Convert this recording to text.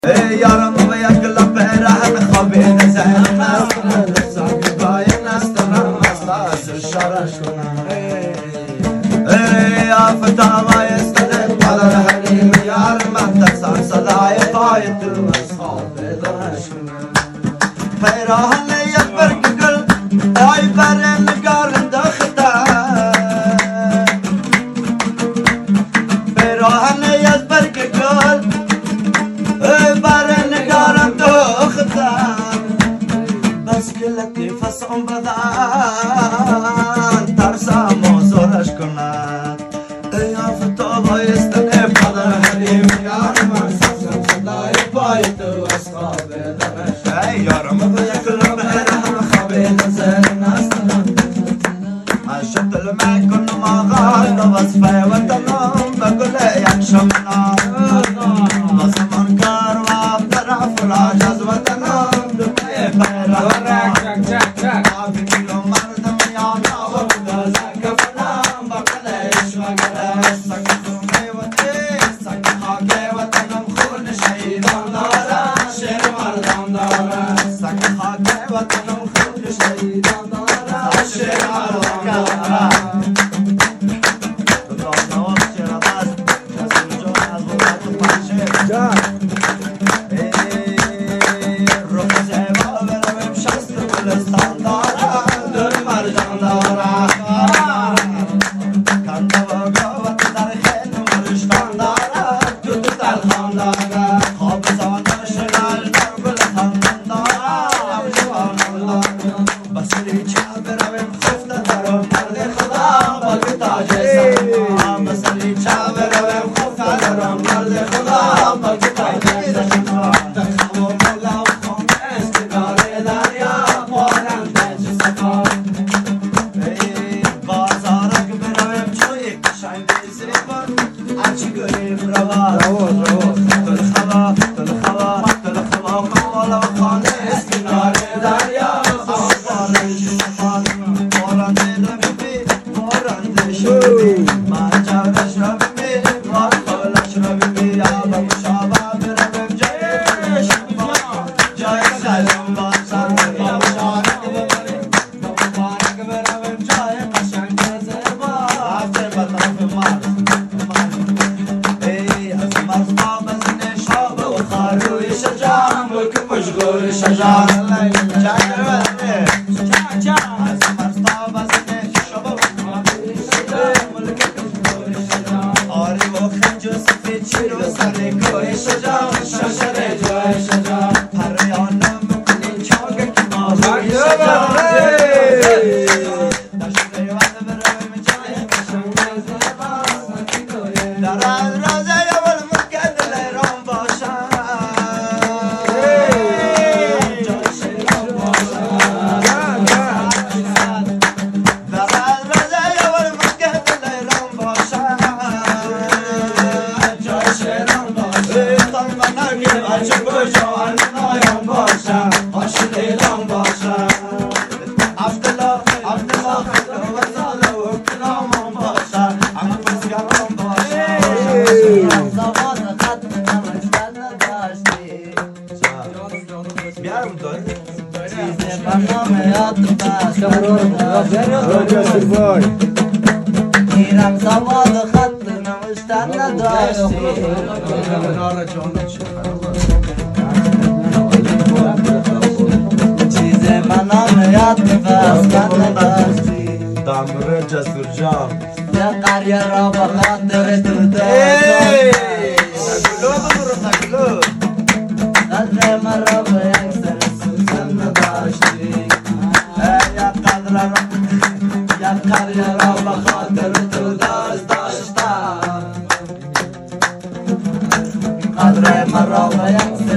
يارم ويقلب رحم خبين زين ساقي باين استرم اساس الشرش يا فتى ما يستلم على الحريم يار ما تسعى صداي فايت المصحاب درش فيراه اللي يفرق قل اي برن قارن دختا فيراه اللي يفرق قل بس كلتي فصم بدان ترسى موزورش كنات يا فتوبة يستنب على الحريم يا رمى سبسم صداي بايت واسقاب درش يا رمى يكلم رحم خبين زين ناستنا عشت لما كنا ما غاد بس في وطنهم بقول يكشمنا بس منكر وابدرع فراجز وطنهم قدر مرة